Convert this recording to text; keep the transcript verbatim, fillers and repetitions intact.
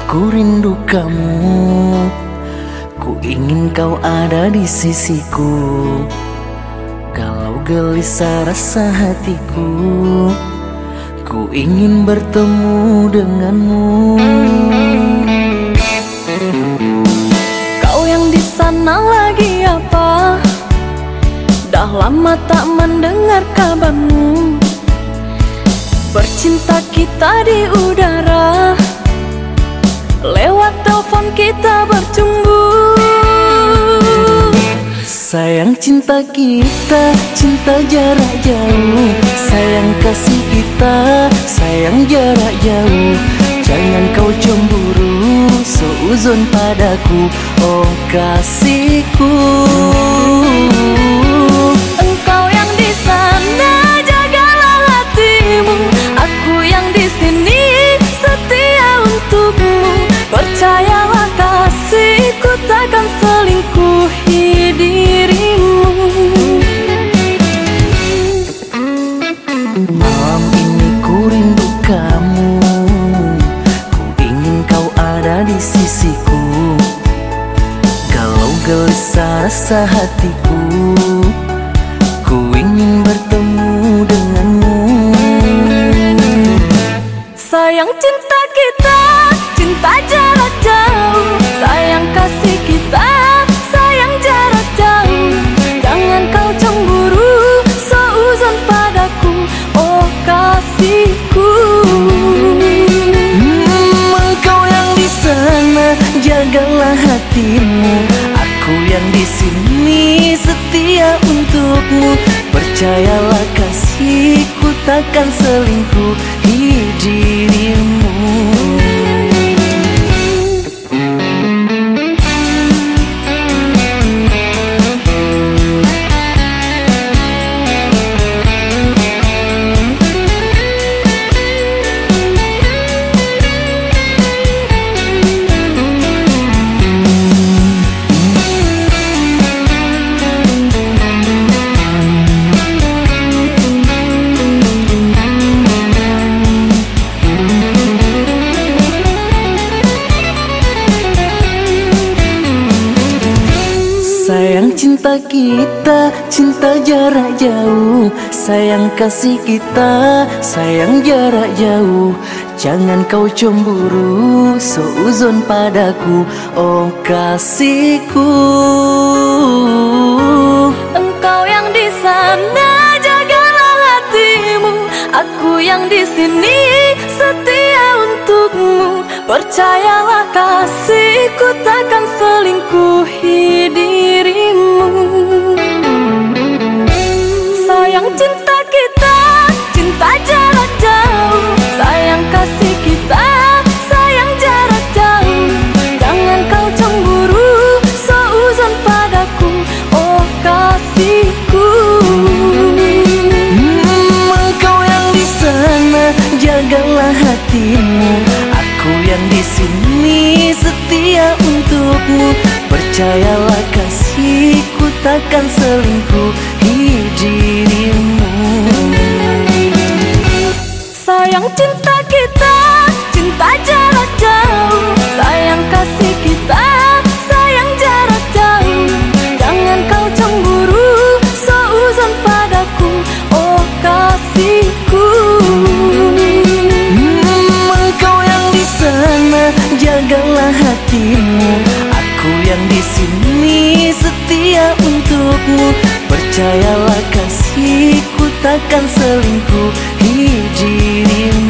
ku rindu kamu, ku ingin kau ada di sisiku. Kalau gelisah rasa hatiku, ku ingin bertemu denganmu. Kau yang di sana lagi apa? Dah lama tak mendengar kabarmu. Bercinta kita di udara, lewat telepon kita bercumbu. Sayang cinta kita, cinta jarak jauh. Sayang kasih kita, sayang jarak jauh. Jangan kau cemburu, seuzon padaku, oh kasihku. Engkau yang di sana, jagalah hatimu. Aku yang di sini, setia untukmu. Percayalah kasihku, takkan selingkuhi dirimu. Malam ini ku rindu kamu, ku ingin kau ada di sisiku. Kalau gelisah rasa hatiku, ku ingin bertemu denganmu. Sayang cinta kita, cinta jarak jauh. Sayang kasih kita, sayang jarak jauh. Jangan kau cemburu, seuzon padaku, oh kasihku. Hmm, engkau yang di sana, jagalah hatimu. Aku yang di sini, setia untukmu. Percayalah kasihku, takkan selingkuhi dirimu. Sayang cinta kita, cinta jarak jauh. Sayang kasih kita, sayang jarak jauh. Jangan kau cemburu, seuzon padaku, oh kasihku. Engkau yang di sana, jagalah hatimu. Aku yang di sini, setia untukmu. Percayalah kasihku, takkan selingkuhi dirimu. Sayang cinta kita, cinta jarak jauh. Sayang kasih kita, sayang jarak jauh. Jangan kau cemburu, seuzon padaku, oh kasihku. Hmm, engkau yang di sana, jagalah hatimu. Aku yang di sini, setia untukmu. Percayalah kasihku, takkan selingkuhi dirimu. Sayang cinta kita, cinta jarak jauh. Sayang kasih kita, sayang jarak jauh. Jangan kau cemburu, seuzon padaku, oh kasihku. Hmm, engkau yang di sana, jagalah hatimu. Aku yang di sini, setia untukmu. Percayalah kasihku, takkan selingkuhi dirimu.